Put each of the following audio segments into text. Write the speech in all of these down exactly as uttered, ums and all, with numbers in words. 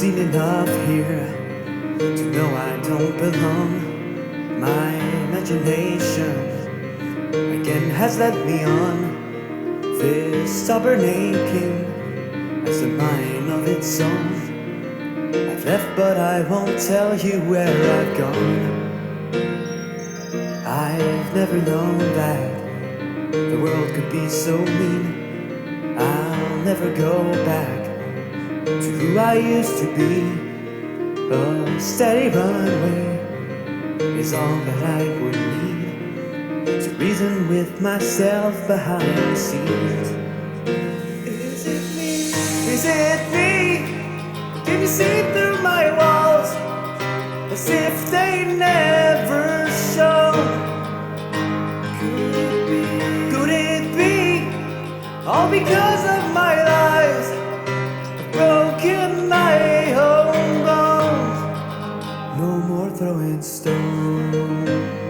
seen enough here to know I don't belong. My imagination again has led me on this stubborn aching as a mine of its own. I've left but I won't tell you where I've gone. I've never known that the world could be so mean. I'll never go back to who I used to be. A steady runway is all that I would need to reason with myself behind the scenes. Is it me? Is it me? Can you see through my walls as if they never show? Could it be? Could it be all because of my lies? I've broken my own bones. No more throwing stones.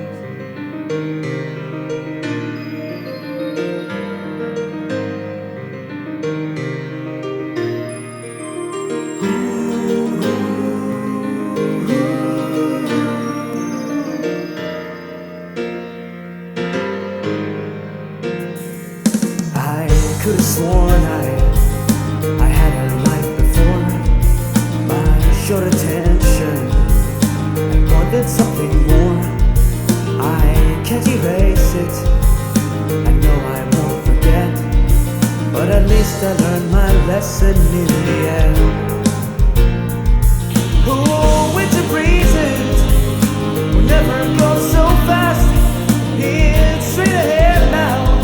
I could have sworn I, I had a life before my short attention. I wanted something more. I can't erase it. I know I won't forget, but at least I learned my lesson in the end. Oh, winter breezes will never go so fast. It's straight ahead now.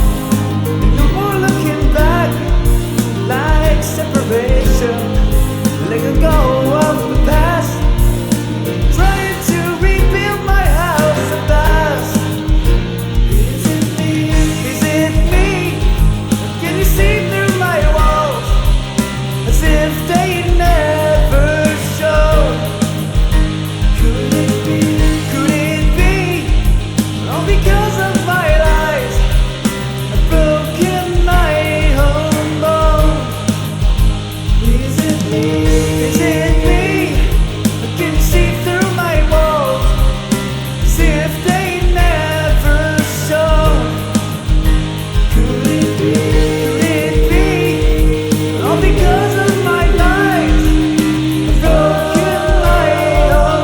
Letting go of the past, trying to rebuild my house at last. Is it me? Is it me? Can you see through my walls as if they never showed? Could it be? Could it be all because of my lies? I've broken my own bones. Is it me? Is it me? Can you see through my walls as if they never showed? Could it be? Could it be all because of my lies? I've broken my own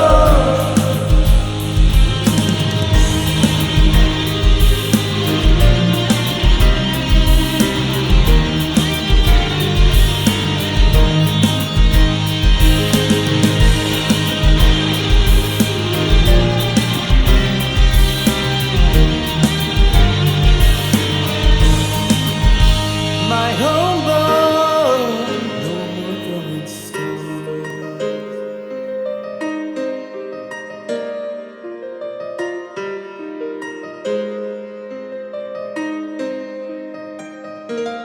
my home bone. No more throwing stones.